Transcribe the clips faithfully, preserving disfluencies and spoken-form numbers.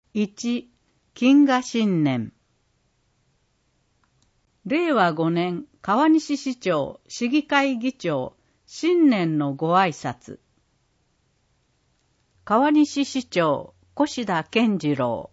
いち、金河新年。れいわごねん川西市長市議会議長新年のご挨拶。川西市長越田健次郎。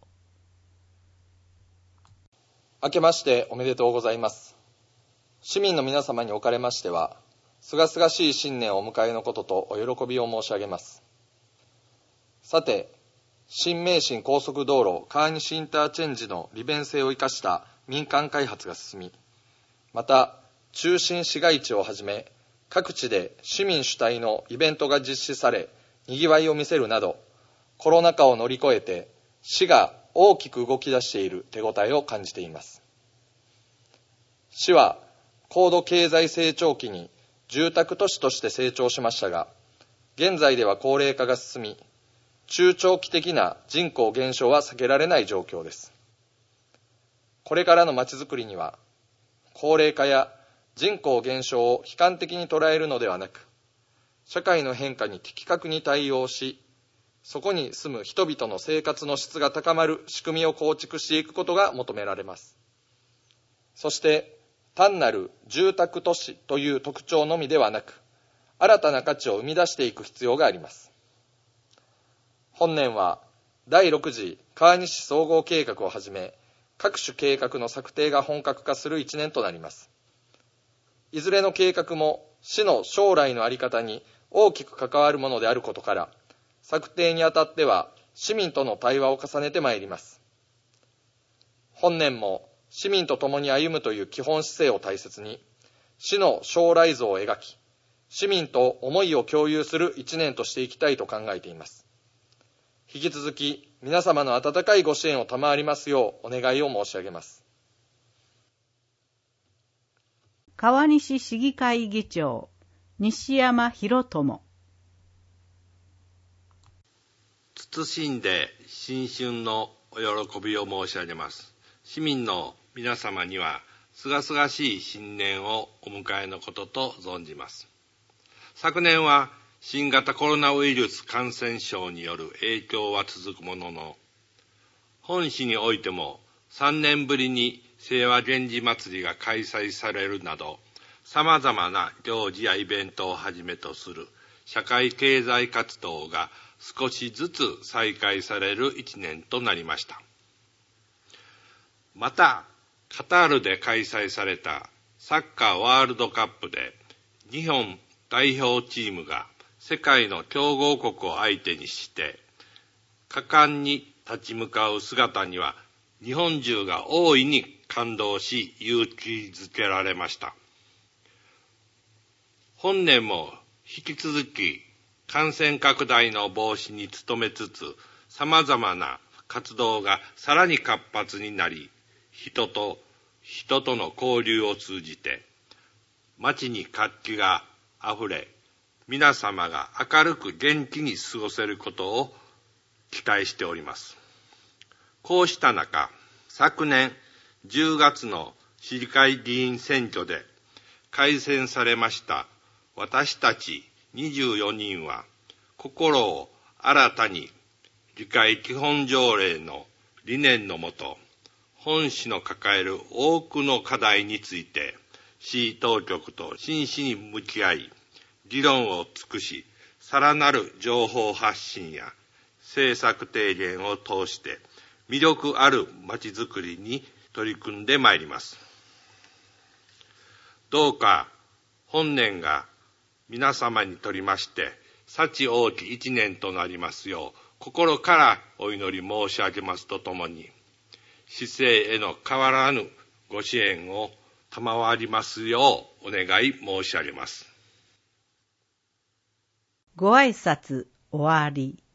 明けましておめでとうございます。市民の皆様におかれましては、すがすがしい新年をお迎えのこととお喜びを申し上げます。さて、新名神高速道路川西インターチェンジの利便性を生かした民間開発が進み、また中心市街地をはじめ各地で市民主体のイベントが実施され、にぎわいを見せるなど、コロナ禍を乗り越えて市が大きく動き出している手応えを感じています。市は高度経済成長期に住宅都市として成長しましたが、現在では高齢化が進み、中長期的な人口減少は避けられない状況です。これからのまちづくりには、高齢化や人口減少を悲観的に捉えるのではなく、社会の変化に的確に対応し、そこに住む人々の生活の質が高まる仕組みを構築していくことが求められます。そして、単なる住宅都市という特徴のみではなく、新たな価値を生み出していく必要があります。本年はだいろく次川西総合計画をはじめ、各種計画の策定が本格化するいちねんとなります。いずれの計画も市の将来の在り方に大きく関わるものであることから、策定にあたっては市民との対話を重ねてまいります。本年も市民と共に歩むという基本姿勢を大切に、市の将来像を描き、市民と思いを共有するいちねんとしていきたいと考えています。引き続き皆様の温かいご支援を賜りますようお願いを申し上げます。 川西市議会議長西山博友。 謹んで新春のお喜びを申し上げます。市民の皆様にはすがすがしい新年をお迎えのことと存じます。昨年は新型コロナウイルス感染症による影響は続くものの、本市においてもさんねんぶりに清和源氏祭りが開催されるなど、様々な行事やイベントをはじめとする社会経済活動が少しずつ再開される一年となりました。また、カタールで開催されたサッカーワールドカップで日本代表チームが世界の強豪国を相手にして果敢に立ち向かう姿には日本中が大いに感動し勇気づけられました。本年も引き続き感染拡大の防止に努めつつ、様々な活動がさらに活発になり、人と人との交流を通じて街に活気があふれ、皆様が明るく元気に過ごせることを期待しております。こうした中、昨年じゅうがつの市議会議員選挙で改選されました私たちにじゅうよにんは、心を新たに議会基本条例の理念のもと、本市の抱える多くの課題について市当局と真摯に向き合い、議論を尽くし、さらなる情報発信や政策提言を通して魅力あるまちづくりに取り組んでまいります。どうか本年が皆様にとりまして幸多き一年となりますよう心からお祈り申し上げますとともに、市政への変わらぬご支援を賜りますようお願い申し上げます。 ご挨拶終わり。